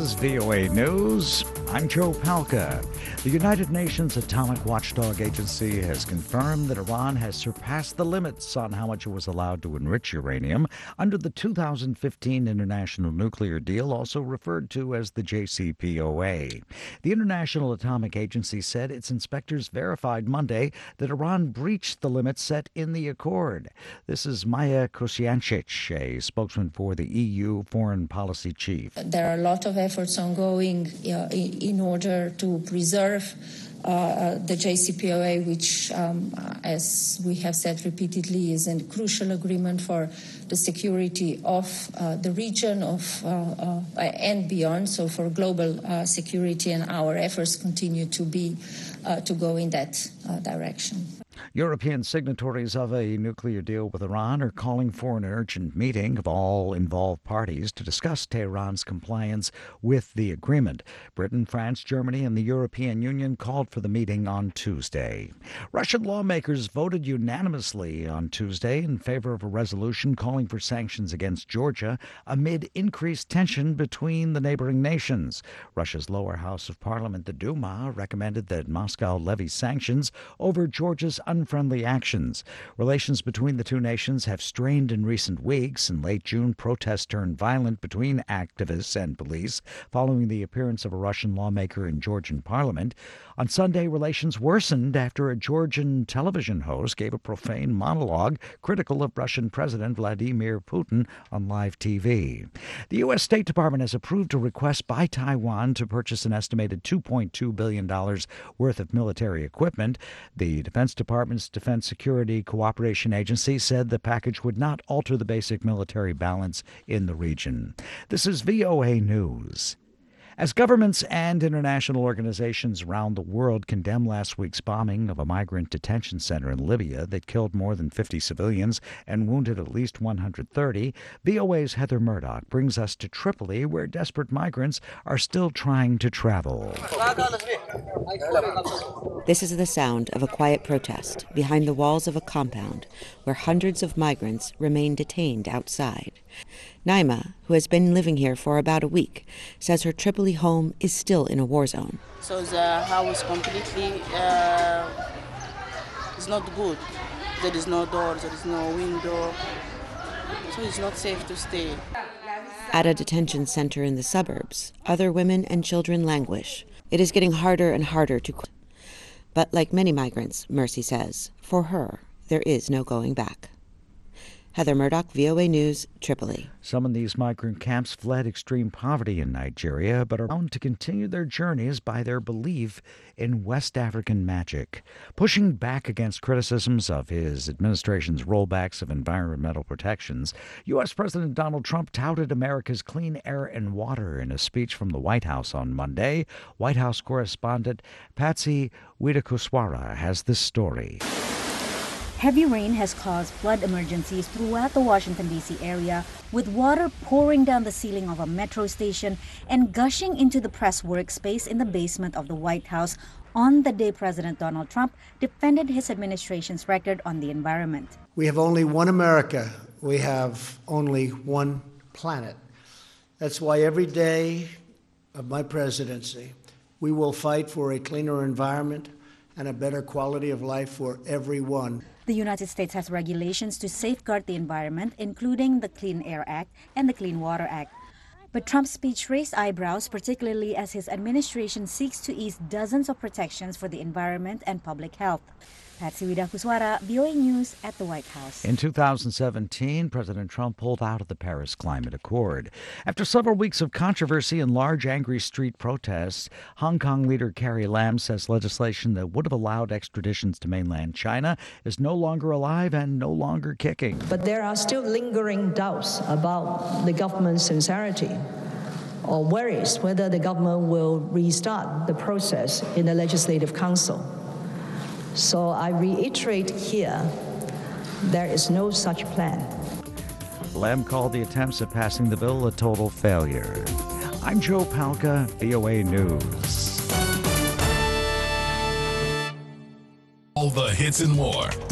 is VOA News. I'm Joe Palca. The United Nations Atomic Watchdog Agency has confirmed that Iran has surpassed the limits on how much it was allowed to enrich uranium under the 2015 International Nuclear Deal, also referred to as the JCPOA. The International Atomic Agency said its inspectors verified Monday that Iran breached the limits set in the accord. This is Maya Kosiancic, a spokesman for the EU Foreign Policy Chief. There are a lot of efforts ongoing in order to preserve the JCPOA, which, as we have said repeatedly, is a crucial agreement for the security of the region and beyond, so for global security, and our efforts continue to go in that direction. European signatories of a nuclear deal with Iran are calling for an urgent meeting of all involved parties to discuss Tehran's compliance with the agreement. Britain, France, Germany, and the European Union called for the meeting on Tuesday. Russian lawmakers voted unanimously on Tuesday in favor of a resolution calling for sanctions against Georgia amid increased tension between the neighboring nations. Russia's lower house of parliament, the Duma, recommended that Moscow levy sanctions over Georgia's unfriendly actions. Relations between the two nations have strained in recent weeks. In late June, protests turned violent between activists and police following the appearance of a Russian lawmaker in Georgian parliament. On Sunday, relations worsened after a Georgian television host gave a profane monologue critical of Russian President Vladimir Putin on live TV. The U.S. State Department has approved a request by Taiwan to purchase an estimated $2.2 billion worth of military equipment. The Defense Department's Defense Security Cooperation Agency said the package would not alter the basic military balance in the region. This is VOA News. As governments and international organizations around the world condemn last week's bombing of a migrant detention center in Libya that killed more than 50 civilians and wounded at least 130, VOA's Heather Murdoch brings us to Tripoli, where desperate migrants are still trying to travel. This is the sound of a quiet protest behind the walls of a compound where hundreds of migrants remain detained outside. Naima, who has been living here for about a week, says her Tripoli home is still in a war zone. So the house completely is not good. There is no door, there is no window, so it's not safe to stay. At a detention center in the suburbs, other women and children languish. It is getting harder and harder to quit. But like many migrants, Mercy says, for her, there is no going back. Heather Murdoch, VOA News, Tripoli. Some of these migrant camps fled extreme poverty in Nigeria, but are bound to continue their journeys by their belief in West African magic. Pushing back against criticisms of his administration's rollbacks of environmental protections, U.S. President Donald Trump touted America's clean air and water in a speech from the White House on Monday. White House correspondent Patsy Widakuswara has this story. Heavy rain has caused flood emergencies throughout the Washington, D.C. area, with water pouring down the ceiling of a metro station and gushing into the press workspace in the basement of the White House on the day President Donald Trump defended his administration's record on the environment. We have only one America. We have only one planet. That's why every day of my presidency, we will fight for a cleaner environment and a better quality of life for everyone. The United States has regulations to safeguard the environment, including the Clean Air Act and the Clean Water Act. But Trump's speech raised eyebrows, particularly as his administration seeks to ease dozens of protections for the environment and public health. Patsy Widakuswara, VOA News at the White House. In 2017, President Trump pulled out of the Paris Climate Accord. After several weeks of controversy and large angry street protests, Hong Kong leader Carrie Lam says legislation that would have allowed extraditions to mainland China is no longer alive and no longer kicking. But there are still lingering doubts about the government's sincerity, or worries whether the government will restart the process in the Legislative Council. So I reiterate here, there is no such plan. Lam called the attempts at passing the bill a total failure. I'm Joe Palca, VOA News. All the hits and more.